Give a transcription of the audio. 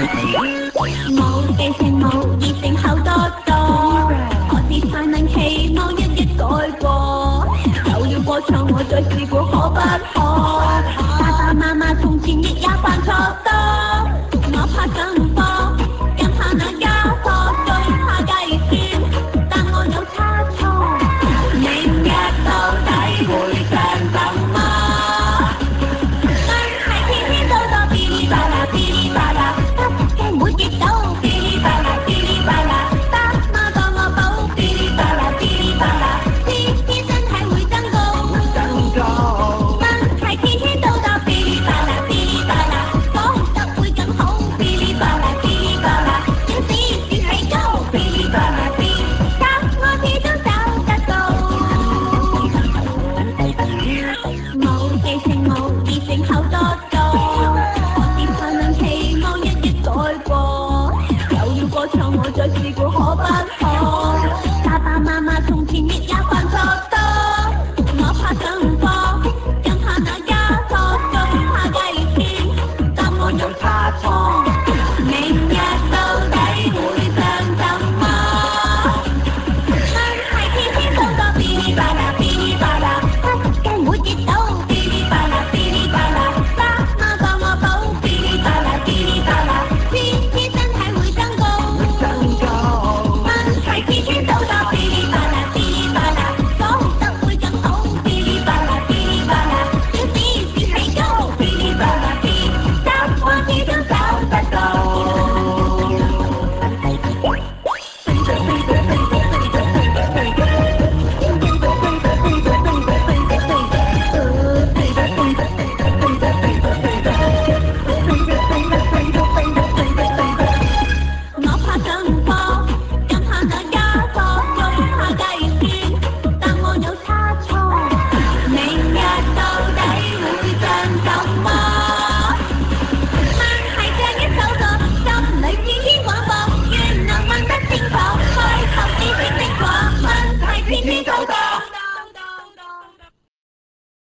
冇記性冇熱性口多多，何時才能期望一一改過？有了過錯我再試過可不可？爸爸媽媽從前亦也犯錯多，我怕上課，更怕那家課，最怕計算，答案有差錯。明日到底會像怎麼？真係天天都多噼哩啪啦噼哩啪啦，得嘅會跌倒噼哩啪啦噼哩啪啦，爸媽當我寶噼哩啪啦噼哩啪啦，天天身體會增高。真係天天都多噼哩啪啦噼哩啪啦，講得會更好噼哩啪啦噼哩啪啦，要時時提高噼哩啪啦噼，答案始終找得到。冇記性冇熱性口多多，何時才能期望一一改過？有了過錯我再試過可不可？爸爸媽媽從前亦也犯錯多，我怕上課，更怕那家課，最怕計算，答案有差